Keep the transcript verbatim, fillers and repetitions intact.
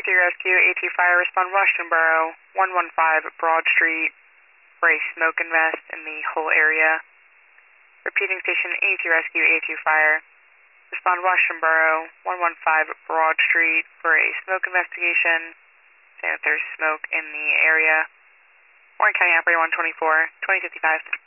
two Rescue, A two Fire, respond Washington Borough, one one five Broad Street for a smoke invest in the whole area. Repeating station A two Rescue, A two Fire, respond Washington Borough, one one five Broad Street for a smoke investigation, saying that there's smoke in the area. Warren County Operator one twenty-four, twenty fifty-five.